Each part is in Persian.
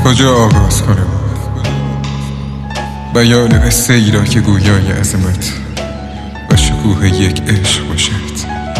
کجا آغاز کنم بیان قصه ای را که گویای عظمت و شکوه یک عشق باشد؟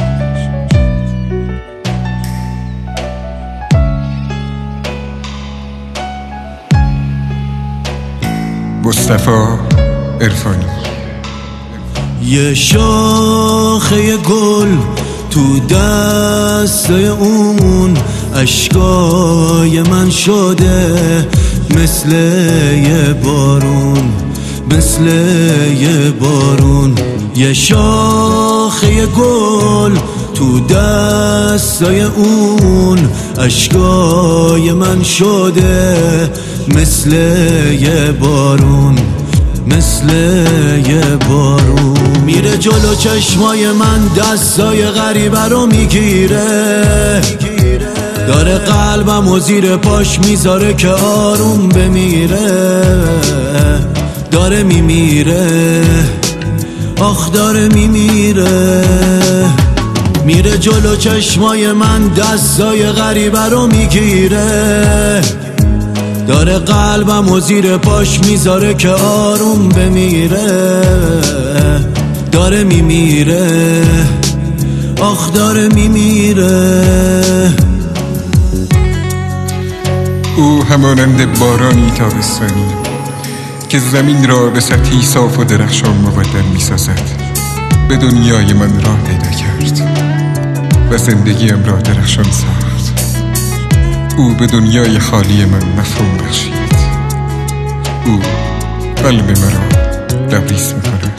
مصطفی عرفانی. یه شاخه گل تو دست اون اشکای من شده مثل یه بارون، مثل یه بارون. یه شاخه گل تو دستای اون اشکای من شده مثل یه بارون، مثل یه بارون. میره جلو چشمای من دستای غریبه رو میگیره، داره قلبم و زیر پاش میذاره که آروم بمیره. داره میمیره، آخ داره میمیره. میره جلو چشمای من دستای غریبه رو میگیره، داره قلبم و زیر پاش میذاره که آروم بمیره. داره میمیره، آخ داره میمیره. او همانند بارانی تابستانی که زمین را به سطحی صاف و درخشان مبدل می‌سازد به دنیای من راه پیدا کرد و زندگیم را درخشان ساخت. او به دنیای خالی من مفهوم بخشید. او قلب مرا لبریز می‌کند.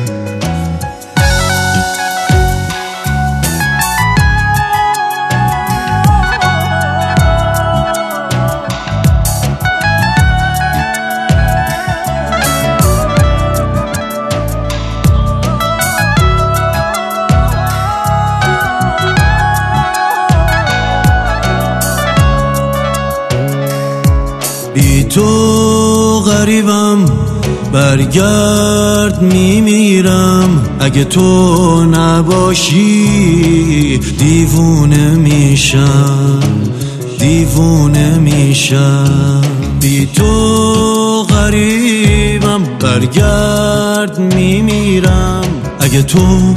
بی تو غریبم برگرد میمیرم، اگه تو نباشی دیوونه میشم، دیوونه میشم. بی تو غریبم برگرد میمیرم، اگه تو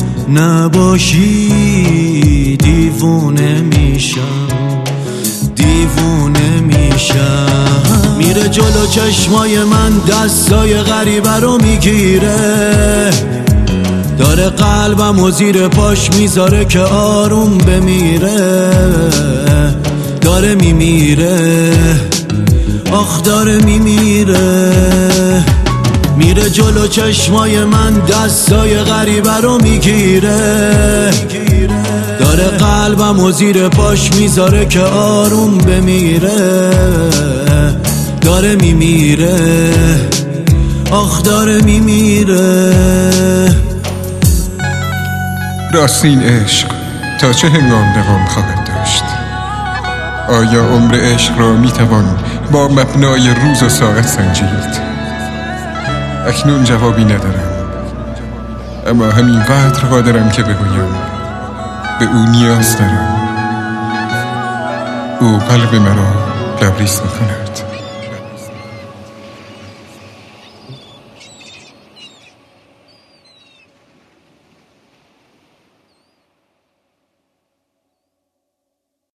نباشی دیوونه میشم، دیوونه میشم. میره جلو چشمای من دستای غریبه رو میگیره، داره قلبم و زیر پاش میذاره که آروم بمیره. داره میمیره، آخ داره میمیره. میره جلو چشمای من دستای غریبه رو میگیره، داره قلبم و زیر پاش میذاره که آروم بمیره. داره میمیره، آخ داره میمیره. راستین عشق تا چه هنگام دوام خواهد داشت؟ آیا عمر عشق را میتوان با مبنای روز و ساعت سنجید؟ اکنون جوابی ندارم، اما همینقدر قادرم که بگویم به او نیاز دارم. او قلب مرا لبریز میکند.